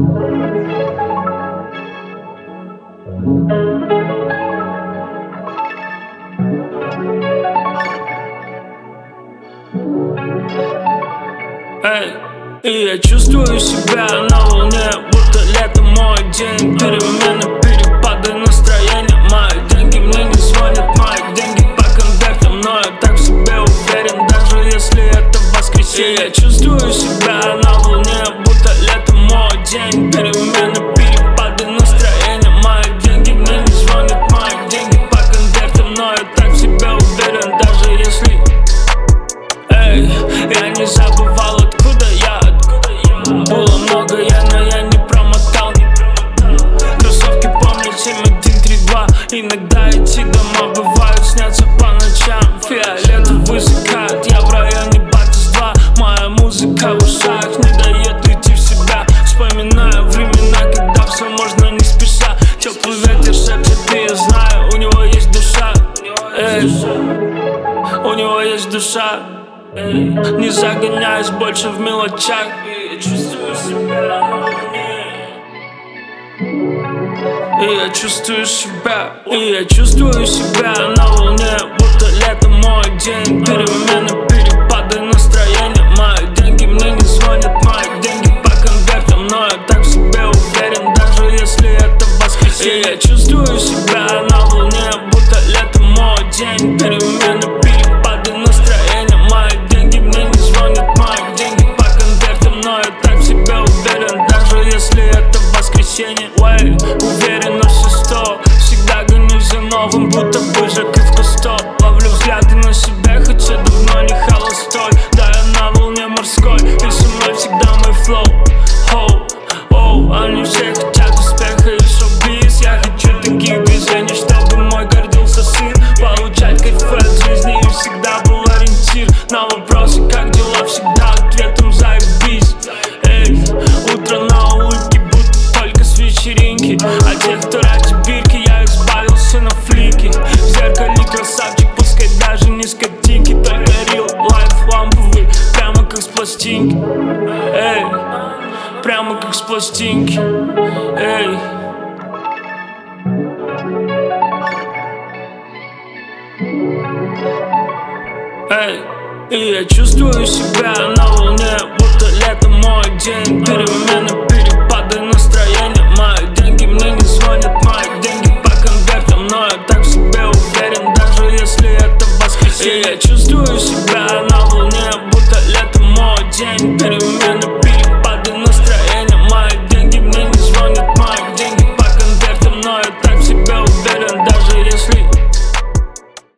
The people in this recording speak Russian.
Эй, и я чувствую себя на волне, будто лето мой день. Перемены, перепады настроения. Мои деньги мне не звонят, мои деньги по конвертам. Но я так в себе уверен, даже если это воскресенье. И я чувствую себя на волне, будто лето мой день. Перемены, перепады настроения. Мои деньги мне не звонят, мои деньги по конвертам. Но я так в себе уверен, даже если я не забывал, откуда я. Было много но я не промотал. Кроссовки помнят 7132. Иногда эти дома бывают снятся по ночам. Фиолетовый закат, я в районе Батис-2. Моя музыка в ушах не дает уйти в себя. Вспоминаю времена, когда все можно не спеша. Теплый ветер шепчет, и я знаю, у него есть душа. У него есть душа. Не загоняюсь больше в мелочах. Я чувствую себя на волне. И я чувствую себя на волне, будто лето мой день. Перемены, перепады настроения. Мои деньги мне не звонят, мои деньги по конвертам. Но я так в себе уверен, даже если это воскресенье. И я чувствую себя на волне, будто лето мой день. Перемены, перепады настроения. Мои деньги мне не звонят, мои деньги по конвертам. Но я так в себе уверен, даже если это воскресенье. Уверенно все 100, всегда гонюсь за новым, будто бы Жак и в Кусто. Ловлю взгляды на себя, хотя давно не холостой. Да, я на волне морской, и со мной всегда мой флоу. Они все хотят успеха и шоу-биз. Я хочу таких движений, чтобы мой гордился сын. Получать кайф от жизни и всегда был ориентир. На вопросы, как дела, всегда ответом заебись. Утро на улыбке, будто только с вечеринки. А тех, кто ради бирки, я избавился на флики. В зеркале красавчик, пускай даже не с картинки. Только real life ламповый, прямо как с пластинки. Прямо как с пластинки. И я чувствую себя на волне, будто лето мой день. Перемены,